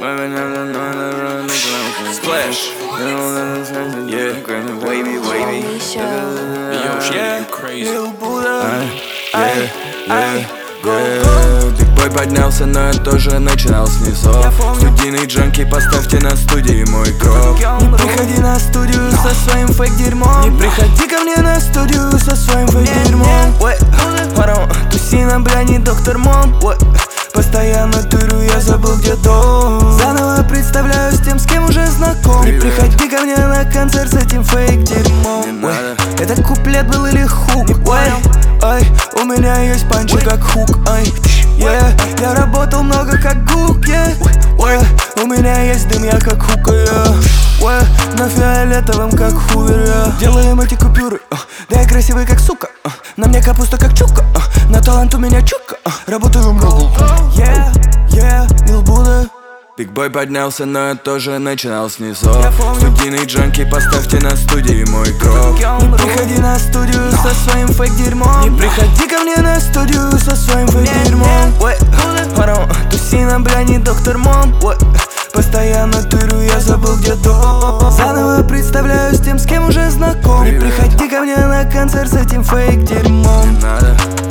Splash. Yeah, wavy, wavy. Yo, shit, you crazy. Big Boy поднялся, но я тоже начинал с низов. Студийный джанки, поставьте на студии мой гроб. Не приходи на студию со своим фейк-дерьмом. Не приходи ко мне на студию со своим фейк-дерьмом. Паром, туси на бляни, доктор Мом. Постоянно тырю, я забыл, где дом. Заново представляюсь тем, с кем уже знаком. Не приходи ко мне на концерт с этим фейк-дерьмом. Это куплет был или хук? Ай, у меня есть панчи как хук. Ай, я работал много как гук. У меня есть дым, я как хука. На фиолетовом как хувер. Делаем эти купюры, да я красивый как сука. На мне капуста как чука, на талант у меня чука. Работаю много. Лил Будда. Big Boy поднялся, но я тоже начинал с низов. Студийный джанки, поставьте на студии мой гроб. Не приходи на студию со своим фейк-дерьмом. Не приходи ко мне на студию со своим фейк-дерьмом. Паром, туси на бляни, доктор Мом. Постоянно тырю, я забыл, где дом. Заново представляюсь тем, с кем уже знаком. Не приходи ко мне на концерт с этим фейк-дерьмом.